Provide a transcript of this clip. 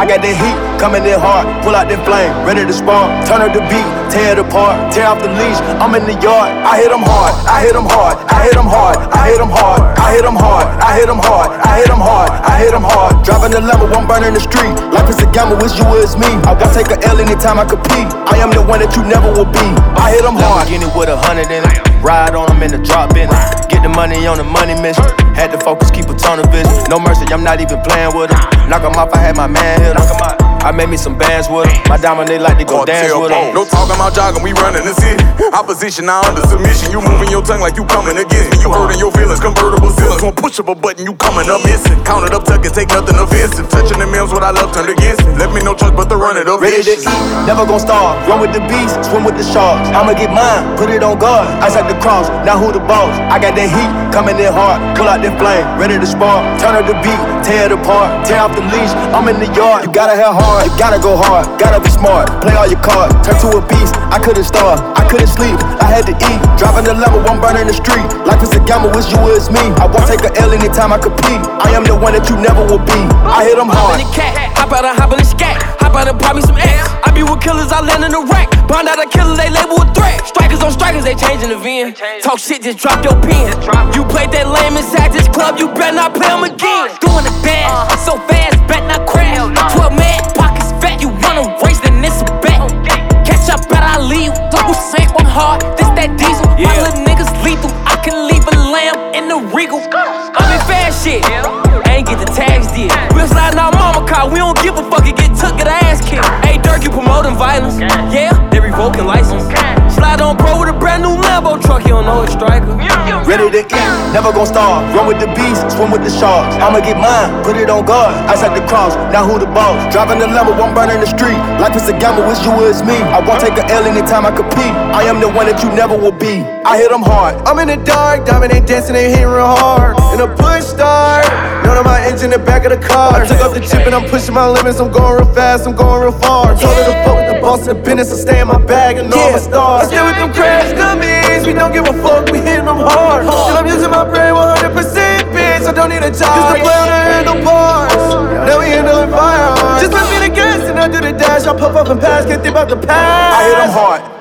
I got that heat coming in hard. Pull out that flame, ready to spark. Turn up the beat, tear it apart. Tear off the leash, I'm in the yard. I hit them hard, I hit them hard, I hit them hard, I hit them hard, I hit them hard, I hit them hard, I hit them hard, I hit them hard. Driving the Lambo, one burning the street. Life is a gamble, wish you was me. I won't take a L anytime I compete. I am the one that you never will be. I hit them hard. Lamborghini with 100 in it. Ride on them in the drop in it. Get the money on the money mission. Had to focus, keep a ton of vision. No mercy, I'm not even playing with them. Knock 'em off, I had my man hit 'em. I made me some bands with 'em. My diamond, they like to go dance with 'em. No talking about jogging, we running the city. Opposition now under submission. You moving your tongue like you coming against me. You hurting your feelings, convertible ceilings. Won't push up a button, you coming up missing. Count it up, tuck it, take nothing offensive. Touching the meals, what I love turned against me. Left me no choice but to run it up. Ready to eat, never gon' starve. Run with the beast, swim with the sharks. I'ma get mine, put it on guard. Ice like the cross, now who the boss? I got that heat coming in hard. Pull out that flame, ready to spark. Turn up the beat, tear it apart. Tear off the leash, I'm in the yard. You gotta have hard, you gotta go hard. Gotta be smart, play all your cards. Turn to a beast, I couldn't starve, I couldn't sleep, I had to eat. Driving the level, one burning the street. Life is a gamble, wish you was me. I won't take a L anytime I compete. I am the one that you never will be. I hit them hard. Hop in the cat, hop out and hop in the scat. Hop out and pop me some X. I be with killers, I land in the rack. Bond out a killer, they label a threat. Strikers on strikers, they changing the VN. Talk shit, just drop your pen. You played that lame inside this club, you better not play them again. Doing the dance, so fast, bet not crash. 12 man, pockets fat, you wanna race, then it's a bet. Catch up, bet I leave. Double sink, one hard, this that diesel. My little niggas lethal, I can leave a lamb in the regal. I'm in fast shit, I ain't get the tags did. We'll slide in our mama car, we don't give a fuck, it get took, get our ass kicked. Hey Dirk, you promoting violence, yeah, they revoking license. Slide on pro with a brand new Lambo truck, you don't know it's striker. Ready to eat, never gon' starve. Run with the beast, swim with the sharks. I'ma get mine, put it on guard. Ice like the cross, now who the boss? Driving the Lambo, one burning the street. Life is a gamble, wish you was me. I won't take a L anytime I compete. I am the one that you never will be. I hit them hard. I'm in the dark, diamond ain't dancing, they hitting real hard. In a push start, none of my engine in the back of the car. I took off the chip and I'm pushing my limits. I'm going real fast, I'm going real far. Told her to fuck with the boss of the business, I stay in my bag and all my stars. I stay with them crash dummies, we don't give a fuck, we hitting them hard. And I'm using my brain 100%, bitch, I don't need a job. Just to play on the handle bars, now we handling firearms. Just let me the gas and I do the dash, I puff up and pass, can't think about the past. I hit them hard.